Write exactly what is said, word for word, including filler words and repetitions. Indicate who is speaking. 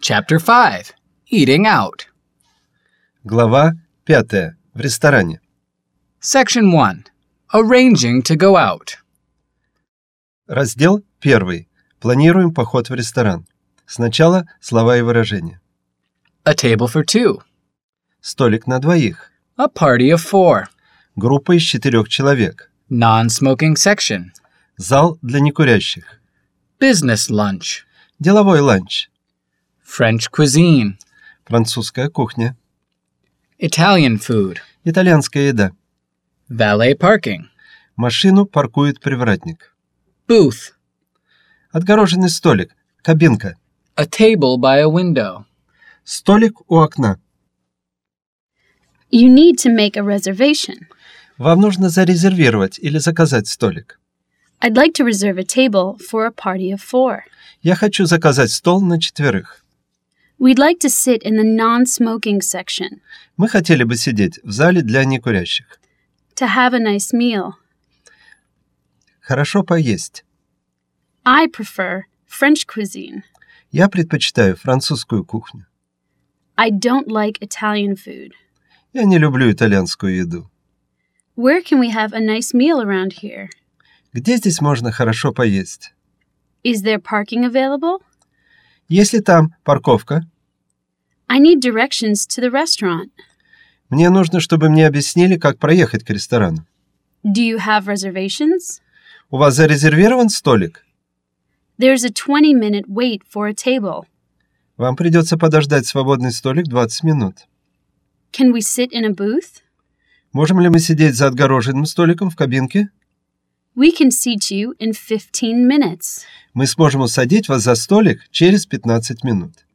Speaker 1: Chapter five. Eating out.
Speaker 2: Глава пятая. В ресторане.
Speaker 1: Section one. Arranging to go out.
Speaker 2: Раздел первый. Планируем поход в ресторан. Сначала слова и выражения.
Speaker 1: A table for two.
Speaker 2: Столик на двоих.
Speaker 1: A party of four.
Speaker 2: Группа из четырех человек.
Speaker 1: Non-smoking section.
Speaker 2: Зал для некурящих.
Speaker 1: Business lunch.
Speaker 2: Деловой ланч.
Speaker 1: French cuisine.
Speaker 2: Французская кухня.
Speaker 1: Italian food.
Speaker 2: Итальянская еда.
Speaker 1: Valet parking.
Speaker 2: Машину паркует привратник.
Speaker 1: Booth.
Speaker 2: Отгороженный столик. Кабинка.
Speaker 1: A table by a window.
Speaker 2: Столик у окна.
Speaker 3: You need to make a reservation.
Speaker 2: Вам нужно зарезервировать или заказать столик.
Speaker 3: I'd like to reserve a table for a party of four.
Speaker 2: Я хочу заказать стол на четверых.
Speaker 3: We'd like to sit in the non-smoking section.
Speaker 2: Мы хотели бы сидеть в зале для некурящих.
Speaker 3: To have a nice meal.
Speaker 2: Хорошо поесть.
Speaker 3: I prefer French cuisine.
Speaker 2: Я предпочитаю французскую кухню.
Speaker 3: I don't like Italian food.
Speaker 2: Я не люблю итальянскую еду.
Speaker 3: Where can we have a nice meal around here?
Speaker 2: Где здесь можно хорошо поесть?
Speaker 3: Is there parking available?
Speaker 2: Есть ли там парковка?
Speaker 3: I need directions to the restaurant.
Speaker 2: Мне нужно, чтобы мне объяснили, как проехать к ресторану.
Speaker 3: Do you have reservations?
Speaker 2: У вас зарезервирован столик?
Speaker 3: There's a twenty-minute wait for a table.
Speaker 2: Вам придется подождать свободный столик двадцать минут.
Speaker 3: Can we sit in a booth?
Speaker 2: Можем ли мы сидеть за отгороженным столиком в кабинке?
Speaker 3: We can seat you in fifteen minutes.
Speaker 2: Мы сможем усадить вас за столик через пятнадцать минут.